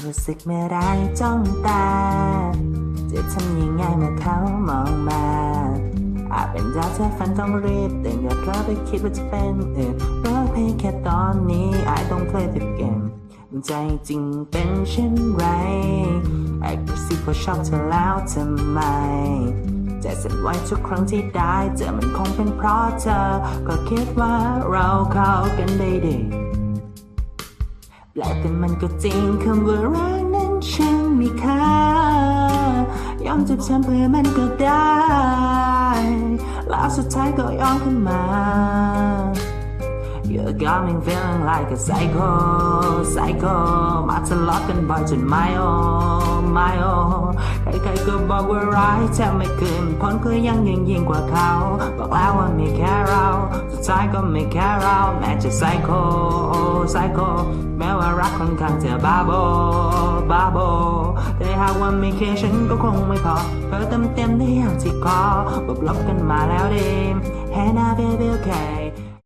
รู้สึกเมื่อไรจ้องตาจะทำยังไงเมื่อเขามองมาอาจเป็นดาวเธอฝันต้องรีบแต่อย่าเพลอไปคิดว่าจะเป็นอื่นเพราะเพียงแค่ตอนนี้อาจต้องเพลย์ผิดเกมใจจริงเป็นเช่นไรแอบกระซิบว่าชอบเธอแล้วทำไมใจสั่นไหวทุกครั้งที่ได้เจอมันคงเป็นเพราะเธอก็คิดว่าเราเข้ากันได้ดีแปลกแต่มันก็จริงคำว่ารักนั้นฉันมีค่ายอมเจ็บช้ำเพื่อมันก็ได้แล้วสุดท้ายก็ยอมขึ้นมา You got me feeling like a psycho มาทะเลาะกันบ่อยจนไม่ใครๆก็บอกว่าร้ายแทบไม่คืนพ้นก็ยังยิ่งกว่าเขาบอกแล้วว่าไม่แค่เราสุดท้ายก็ไม่แค่เราแม้จะไซโคแม้ว่ารักค่อนข้างจะบ้าบอแต่หากว่าไม่แค่ฉันก็คงไม่พอเธอเต็มได้อย่างที่ขอบอกลบกันมาแล้วดิ Hey now baby okay